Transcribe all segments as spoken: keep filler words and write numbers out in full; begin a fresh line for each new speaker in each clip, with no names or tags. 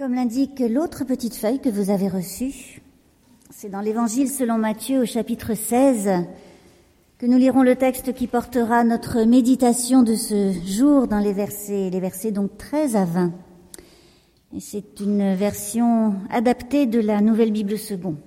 Comme l'indique l'autre petite feuille que vous avez reçue, c'est dans l'Évangile selon Matthieu au chapitre seize que nous lirons le texte qui portera notre méditation de ce jour dans les versets, les versets donc treize à vingt. Et c'est une version adaptée de la Nouvelle Bible Second.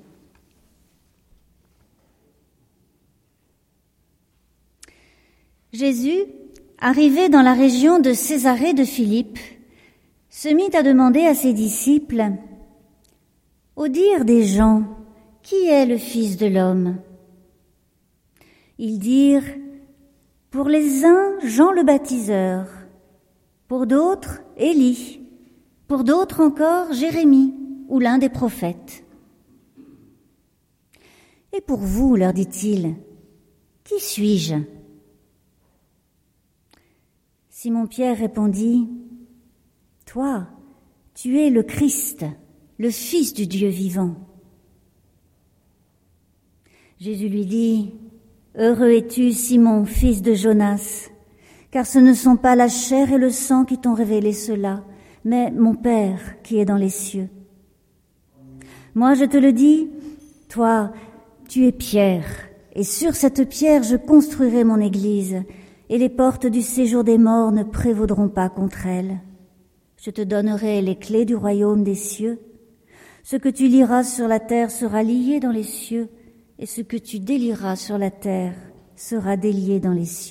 Jésus, arrivé dans la région de Césarée de Philippe, se mit à demander à ses disciples « Au dire des gens, qui est le Fils de l'homme ?» Ils dirent « Pour les uns, Jean le baptiseur, pour d'autres, Élie, pour d'autres encore, Jérémie ou l'un des prophètes. » « Et pour vous, leur dit-il, qui suis-je » Simon-Pierre répondit « Toi, tu es le Christ, le Fils du Dieu vivant. » Jésus lui dit « Heureux es-tu, Simon, fils de Jonas, car ce ne sont pas la chair et le sang qui t'ont révélé cela, mais mon Père qui est dans les cieux. Moi, je te le dis, toi, tu es Pierre, et sur cette pierre je construirai mon église, et les portes du séjour des morts ne prévaudront pas contre elle. Je te donnerai les clés du royaume des cieux. Ce que tu liras sur la terre sera lié dans les cieux, et ce que tu délieras sur la terre sera délié dans les cieux. »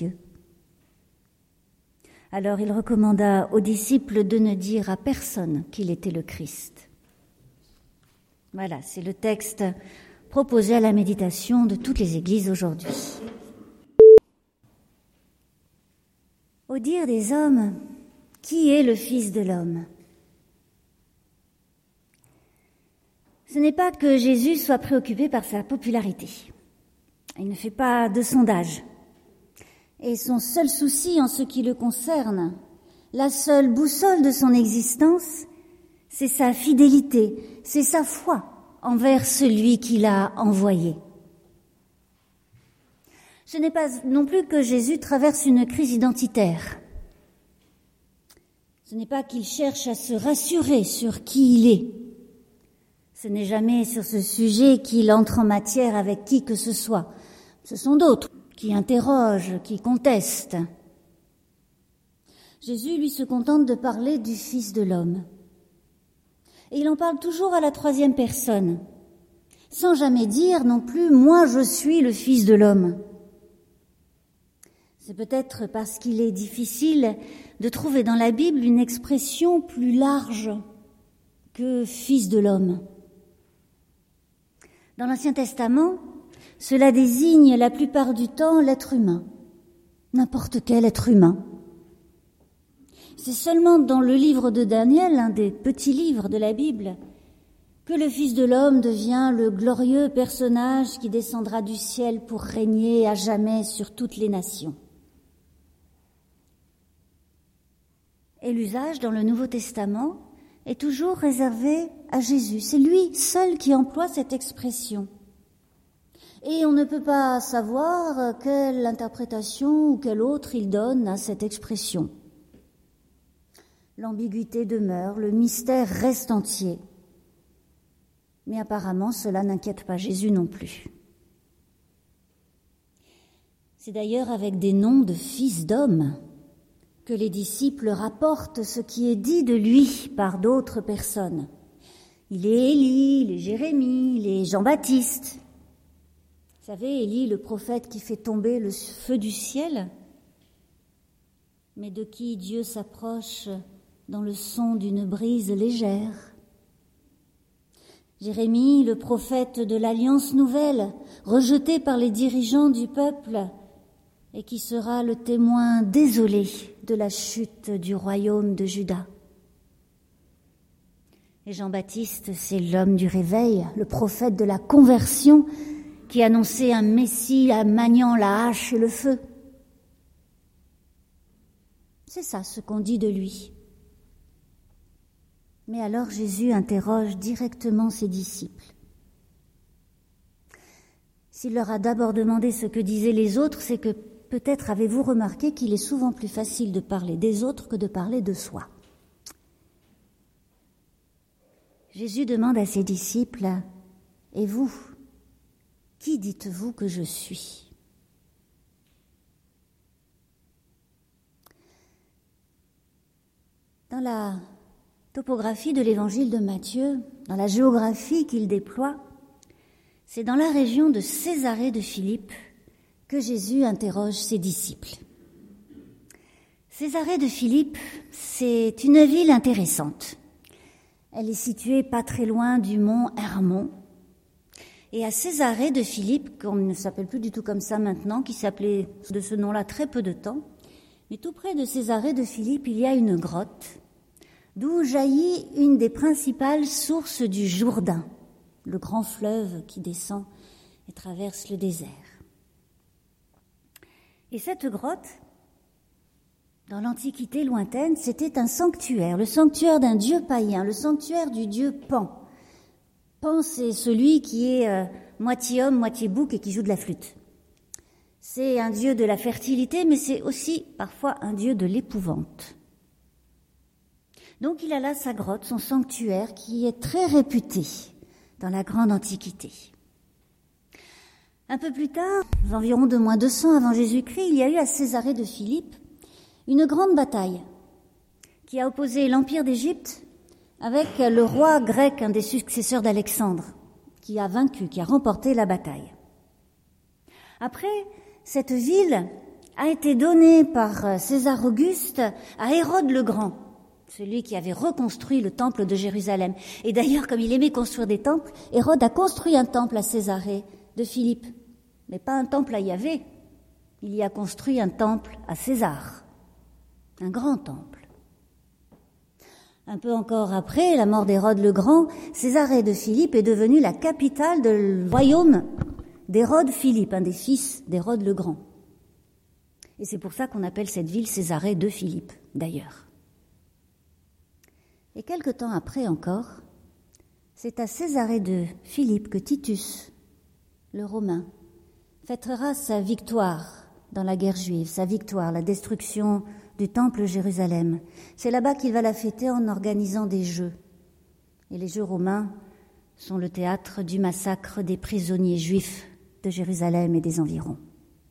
Alors il recommanda aux disciples de ne dire à personne qu'il était le Christ. Voilà, c'est le texte proposé à la méditation de toutes les églises aujourd'hui. Au dire des hommes, qui est le Fils de l'homme ? Ce n'est pas que Jésus soit préoccupé par sa popularité. Il ne fait pas de sondage. Et son seul souci en ce qui le concerne, la seule boussole de son existence, c'est sa fidélité, c'est sa foi envers celui qui l'a envoyé. Ce n'est pas non plus que Jésus traverse une crise identitaire. Ce n'est pas qu'il cherche à se rassurer sur qui il est. Ce n'est jamais sur ce sujet qu'il entre en matière avec qui que ce soit. Ce sont d'autres qui interrogent, qui contestent. Jésus, lui, se contente de parler du Fils de l'homme. Et il en parle toujours à la troisième personne, sans jamais dire non plus « moi je suis le Fils de l'homme ». C'est peut-être parce qu'il est difficile de trouver dans la Bible une expression plus large que « Fils de l'homme ». Dans l'Ancien Testament, cela désigne la plupart du temps l'être humain, n'importe quel être humain. C'est seulement dans le livre de Daniel, un des petits livres de la Bible, que le Fils de l'homme devient le glorieux personnage qui descendra du ciel pour régner à jamais sur toutes les nations. Et l'usage dans le Nouveau Testament est toujours réservé à Jésus. C'est lui seul qui emploie cette expression. Et on ne peut pas savoir quelle interprétation ou quelle autre il donne à cette expression. L'ambiguïté demeure, le mystère reste entier. Mais apparemment, cela n'inquiète pas Jésus non plus. C'est d'ailleurs avec des noms de fils d'hommes que les disciples rapportent ce qui est dit de lui par d'autres personnes. Il est Élie, il est Jérémie, il est Jean-Baptiste. Vous savez, Élie, le prophète qui fait tomber le feu du ciel, mais de qui Dieu s'approche dans le son d'une brise légère. Jérémie, le prophète de l'Alliance nouvelle, rejeté par les dirigeants du peuple, et qui sera le témoin désolé de la chute du royaume de Juda. Et Jean-Baptiste, c'est l'homme du réveil, le prophète de la conversion, qui annonçait un Messie maniant la hache et le feu. C'est ça ce qu'on dit de lui. Mais alors Jésus interroge directement ses disciples. S'il leur a d'abord demandé ce que disaient les autres, c'est que peut-être avez-vous remarqué qu'il est souvent plus facile de parler des autres que de parler de soi. Jésus demande à ses disciples, « Et vous, qui dites-vous que je suis ?» Dans la topographie de l'évangile de Matthieu, dans la géographie qu'il déploie, c'est dans la région de Césarée de Philippe que Jésus interroge ses disciples. Césarée de Philippe, c'est une ville intéressante. Elle est située pas très loin du mont Hermon. Et à Césarée de Philippe, qu'on ne s'appelle plus du tout comme ça maintenant, qui s'appelait de ce nom-là très peu de temps, mais tout près de Césarée de Philippe, il y a une grotte d'où jaillit une des principales sources du Jourdain, le grand fleuve qui descend et traverse le désert. Et cette grotte, dans l'Antiquité lointaine, c'était un sanctuaire, le sanctuaire d'un dieu païen, le sanctuaire du dieu Pan. Pan, c'est celui qui est euh, moitié homme, moitié bouc et qui joue de la flûte. C'est un dieu de la fertilité, mais c'est aussi parfois un dieu de l'épouvante. Donc il a là sa grotte, son sanctuaire, qui est très réputé dans la grande Antiquité. Un peu plus tard, environ de moins deux cents avant Jésus-Christ, il y a eu à Césarée de Philippe une grande bataille qui a opposé l'Empire d'Égypte avec le roi grec, un des successeurs d'Alexandre, qui a vaincu, qui a remporté la bataille. Après, cette ville a été donnée par César Auguste à Hérode le Grand, celui qui avait reconstruit le temple de Jérusalem. Et d'ailleurs, comme il aimait construire des temples, Hérode a construit un temple à Césarée de Philippe, mais pas un temple à Yahvé. Il y a construit un temple à César, un grand temple. Un peu encore après la mort d'Hérode le Grand, Césarée de Philippe est devenue la capitale du royaume d'Hérode Philippe, un des fils d'Hérode le Grand. Et c'est pour ça qu'on appelle cette ville Césarée de Philippe, d'ailleurs. Et quelque temps après encore, c'est à Césarée de Philippe que Titus, le Romain, fêtera sa victoire dans la guerre juive, sa victoire, la destruction du temple Jérusalem. C'est là-bas qu'il va la fêter en organisant des jeux. Et les jeux romains sont le théâtre du massacre des prisonniers juifs de Jérusalem et des environs.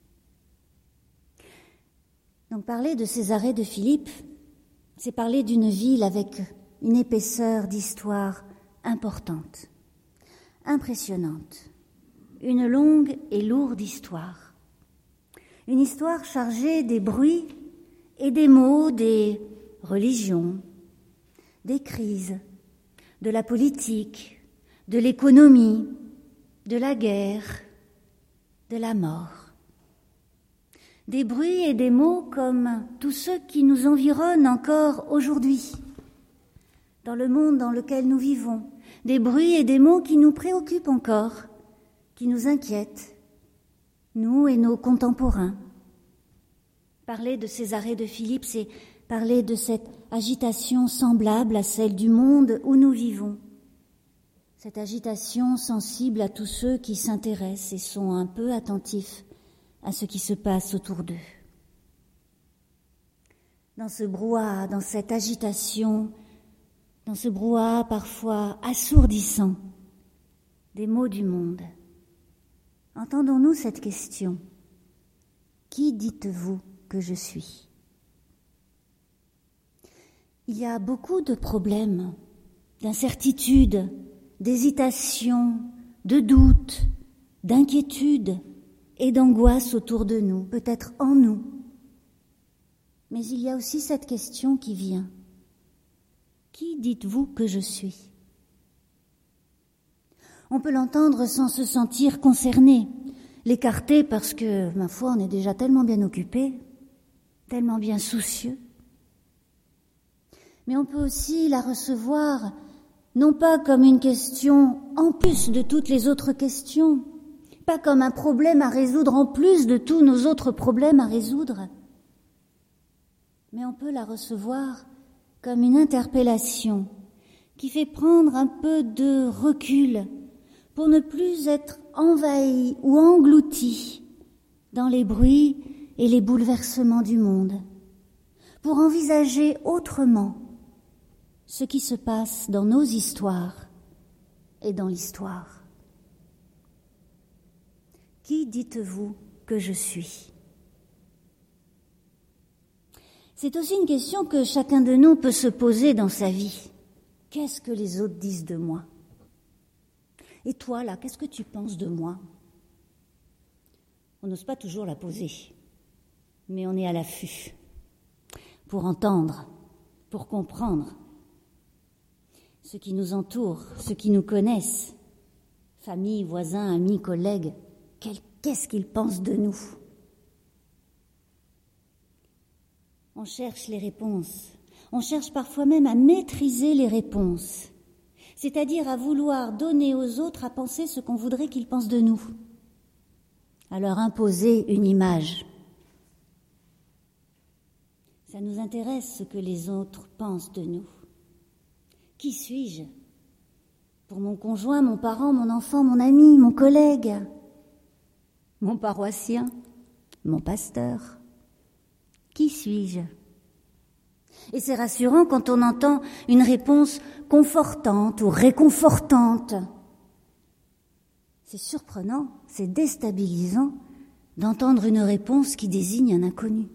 Donc parler de Césarée de Philippe, c'est parler d'une ville avec une épaisseur d'histoire importante, impressionnante, une longue et lourde histoire. Une histoire chargée des bruits et des mots des religions, des crises, de la politique, de l'économie, de la guerre, de la mort. Des bruits et des mots comme tous ceux qui nous environnent encore aujourd'hui, dans le monde dans lequel nous vivons, des bruits et des mots qui nous préoccupent encore, qui nous inquiètent, nous et nos contemporains. Parler de Césarée de Philippe, c'est parler de cette agitation semblable à celle du monde où nous vivons, cette agitation sensible à tous ceux qui s'intéressent et sont un peu attentifs à ce qui se passe autour d'eux. Dans ce brouhaha, dans cette agitation, dans ce brouhaha parfois assourdissant des mots du monde, entendons-nous cette question : qui dites-vous que je suis ? Il y a beaucoup de problèmes, d'incertitudes, d'hésitations, de doutes, d'inquiétudes et d'angoisse autour de nous, peut-être en nous. Mais il y a aussi cette question qui vient : qui dites-vous que je suis ? On peut l'entendre sans se sentir concerné, l'écarter parce que, ma foi, on est déjà tellement bien occupé, tellement bien soucieux. Mais on peut aussi la recevoir, non pas comme une question en plus de toutes les autres questions, pas comme un problème à résoudre en plus de tous nos autres problèmes à résoudre, mais on peut la recevoir comme une interpellation qui fait prendre un peu de recul pour ne plus être envahi ou englouti dans les bruits et les bouleversements du monde, pour envisager autrement ce qui se passe dans nos histoires et dans l'histoire. Qui dites-vous que je suis ? C'est aussi une question que chacun de nous peut se poser dans sa vie. Qu'est-ce que les autres disent de moi ? Et toi, là, qu'est-ce que tu penses de moi ? On n'ose pas toujours la poser, mais on est à l'affût pour entendre, pour comprendre ceux qui nous entourent, ceux qui nous connaissent, famille, voisins, amis, collègues, qu'est-ce qu'ils pensent de nous ? On cherche les réponses, on cherche parfois même à maîtriser les réponses, c'est-à-dire à vouloir donner aux autres à penser ce qu'on voudrait qu'ils pensent de nous, à leur imposer une image. Ça nous intéresse ce que les autres pensent de nous. Qui suis-je ? Pour mon conjoint, mon parent, mon enfant, mon ami, mon collègue, mon paroissien, mon pasteur. Qui suis-je ? Et c'est rassurant quand on entend une réponse confortante ou réconfortante. C'est surprenant, c'est déstabilisant d'entendre une réponse qui désigne un inconnu.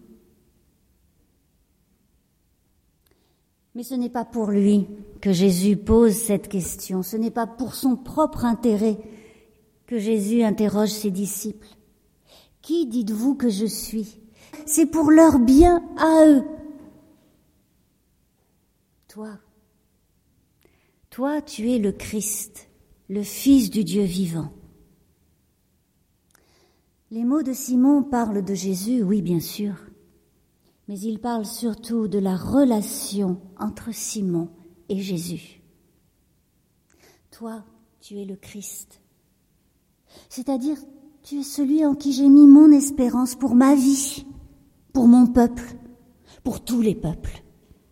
Mais ce n'est pas pour lui que Jésus pose cette question, ce n'est pas pour son propre intérêt que Jésus interroge ses disciples. Qui dites-vous que je suis ? C'est pour leur bien à eux. Toi, toi tu es le Christ, le Fils du Dieu vivant. Les mots de Simon parlent de Jésus, oui bien sûr, mais ils parlent surtout de la relation entre Simon et Jésus. Toi, tu es le Christ, c'est-à-dire tu es celui en qui j'ai mis mon espérance pour ma vie, pour mon peuple, pour tous les peuples.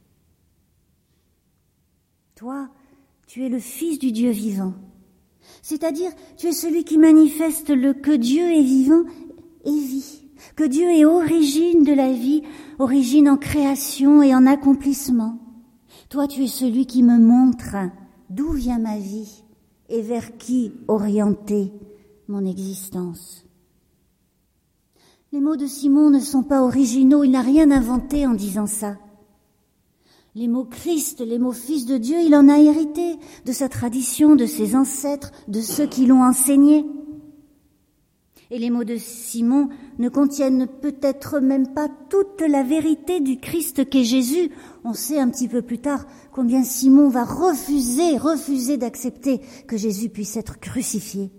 Toi, tu es le Fils du Dieu vivant, c'est-à-dire tu es celui qui manifeste le que Dieu est vivant et vit, que Dieu est origine de la vie, origine en création et en accomplissement. Toi, tu es celui qui me montre d'où vient ma vie et vers qui orienter mon existence. Les mots de Simon ne sont pas originaux, il n'a rien inventé en disant ça. Les mots Christ, les mots Fils de Dieu, il en a hérité de sa tradition, de ses ancêtres, de ceux qui l'ont enseigné. Et les mots de Simon ne contiennent peut-être même pas toute la vérité du Christ qu'est Jésus. On sait un petit peu plus tard combien Simon va refuser, refuser d'accepter que Jésus puisse être crucifié.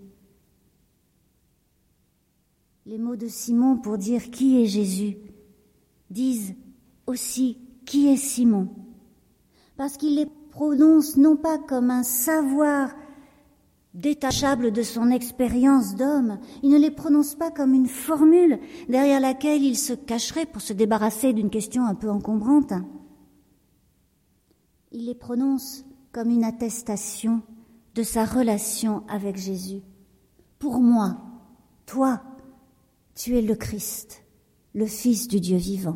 Les mots de Simon pour dire qui est Jésus disent aussi qui est Simon, parce qu'il les prononce non pas comme un savoir détachable de son expérience d'homme, il ne les prononce pas comme une formule derrière laquelle il se cacherait pour se débarrasser d'une question un peu encombrante. Il les prononce comme une attestation de sa relation avec Jésus. Pour moi, toi, tu es le Christ, le Fils du Dieu vivant.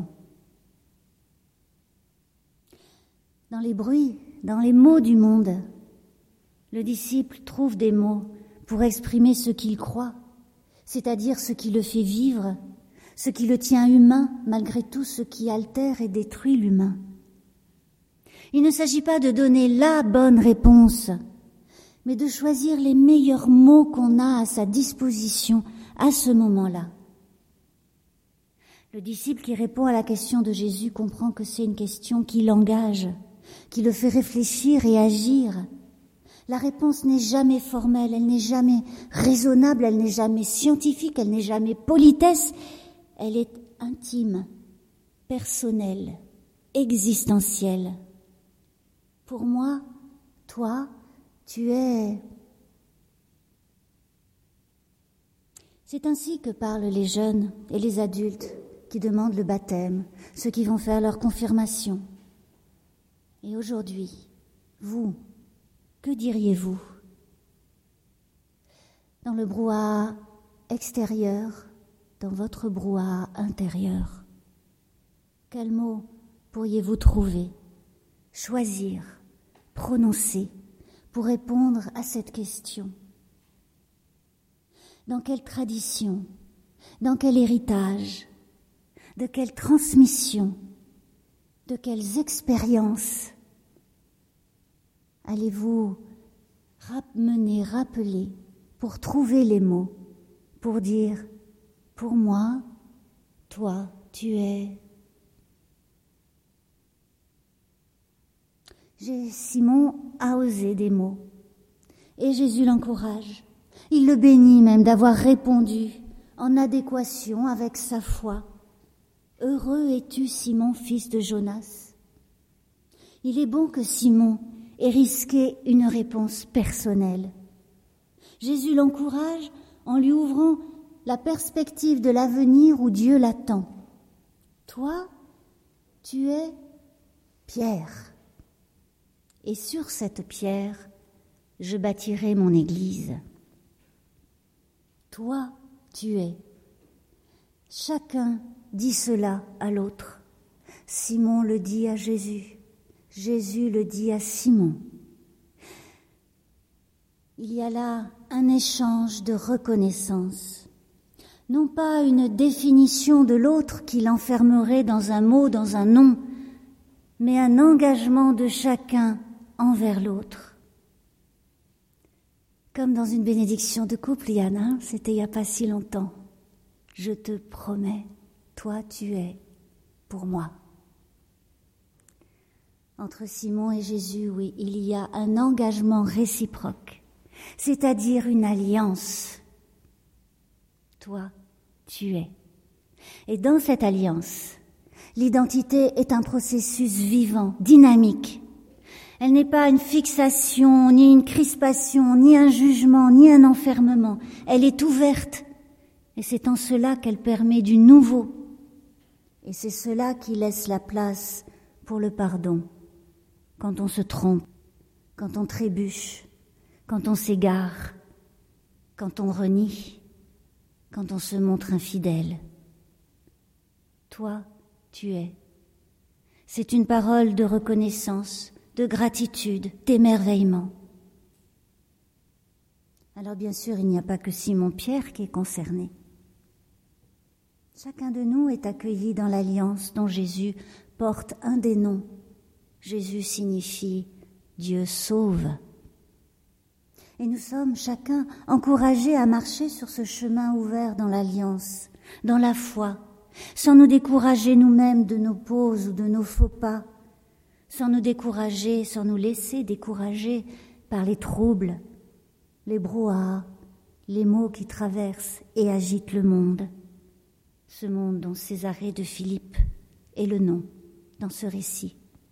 Dans les bruits, dans les mots du monde, le disciple trouve des mots pour exprimer ce qu'il croit, c'est-à-dire ce qui le fait vivre, ce qui le tient humain malgré tout ce qui altère et détruit l'humain. Il ne s'agit pas de donner la bonne réponse, mais de choisir les meilleurs mots qu'on a à sa disposition à ce moment-là. Le disciple qui répond à la question de Jésus comprend que c'est une question qui l'engage, qui le fait réfléchir et agir. La réponse n'est jamais formelle, elle n'est jamais raisonnable, elle n'est jamais scientifique, elle n'est jamais politesse. Elle est intime, personnelle, existentielle. Pour moi, toi, tu es... C'est ainsi que parlent les jeunes et les adultes qui demandent le baptême, ceux qui vont faire leur confirmation. Et aujourd'hui, vous, que diriez-vous ? Dans le brouhaha extérieur, dans votre brouhaha intérieur, quels mots pourriez-vous trouver, choisir, prononcer pour répondre à cette question. Dans quelle tradition, dans quel héritage, de quelle transmission, de quelles expériences allez-vous ramener, rappeler, pour trouver les mots, pour dire « pour moi, toi, tu es ». Simon a osé des mots et Jésus l'encourage. Il le bénit même d'avoir répondu en adéquation avec sa foi. « Heureux es-tu, Simon, fils de Jonas ». Il est bon que Simon ait risqué une réponse personnelle. Jésus l'encourage en lui ouvrant la perspective de l'avenir où Dieu l'attend. « Toi, tu es Pierre, et sur cette pierre, je bâtirai mon église. » Toi, tu es. Chacun dit cela à l'autre. Simon le dit à Jésus. Jésus le dit à Simon. Il y a là un échange de reconnaissance. Non pas une définition de l'autre qui l'enfermerait dans un mot, dans un nom, mais un engagement de chacun envers l'autre. Comme dans une bénédiction de couple, Yann, hein, c'était il n'y a pas si longtemps. Je te promets, toi tu es pour moi. Entre Simon et Jésus, oui, il y a un engagement réciproque, c'est-à-dire une alliance. Toi, tu es. Et dans cette alliance, l'identité est un processus vivant, dynamique. Elle n'est pas une fixation, ni une crispation, ni un jugement, ni un enfermement. Elle est ouverte. Et c'est en cela qu'elle permet du nouveau. Et c'est cela qui laisse la place pour le pardon. Quand on se trompe, quand on trébuche, quand on s'égare, quand on renie, quand on se montre infidèle. Toi, tu es. C'est une parole de reconnaissance, de gratitude, d'émerveillement. Alors bien sûr, il n'y a pas que Simon-Pierre qui est concerné. Chacun de nous est accueilli dans l'alliance dont Jésus porte un des noms. Jésus signifie Dieu sauve. Et nous sommes chacun encouragés à marcher sur ce chemin ouvert dans l'alliance, dans la foi, sans nous décourager nous-mêmes de nos pauses ou de nos faux pas, sans nous décourager, sans nous laisser décourager par les troubles, les brouhahas, les maux qui traversent et agitent le monde. Ce monde dont Césarée de Philippe est le nom dans ce récit.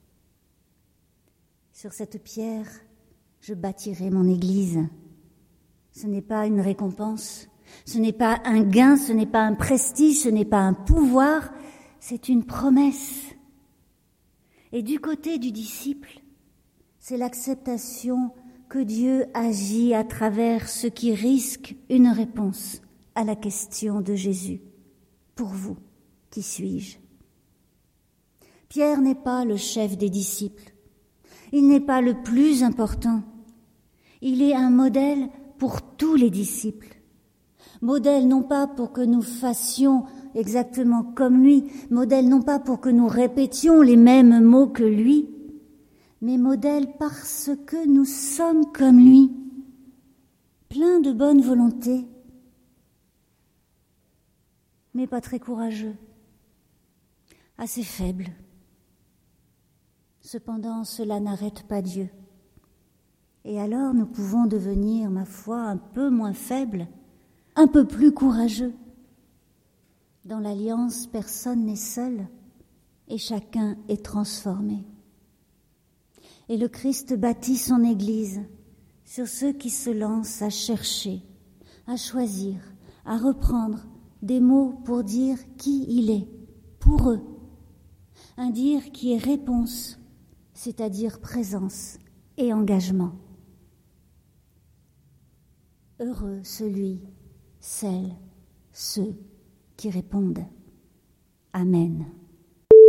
Sur cette pierre, je bâtirai mon église. Ce n'est pas une récompense, ce n'est pas un gain, ce n'est pas un prestige, ce n'est pas un pouvoir, c'est une promesse. Et du côté du disciple, c'est l'acceptation que Dieu agit à travers ce qui risque une réponse à la question de Jésus. Pour vous, qui suis-je ? Pierre n'est pas le chef des disciples. Il n'est pas le plus important. Il est un modèle pour tous les disciples. Modèle non pas pour que nous fassions exactement comme lui, modèle non pas pour que nous répétions les mêmes mots que lui, mais modèle parce que nous sommes comme lui, pleins de bonne volonté, mais pas très courageux, assez faibles. Cependant, cela n'arrête pas Dieu. Et alors nous pouvons devenir, ma foi, un peu moins faibles, un peu plus courageux. Dans l'alliance, personne n'est seul et chacun est transformé. Et le Christ bâtit son Église sur ceux qui se lancent à chercher, à choisir, à reprendre des mots pour dire qui il est, pour eux. Un dire qui est réponse, c'est-à-dire présence et engagement. Heureux celui, celle, ceux qui répondent. Amen.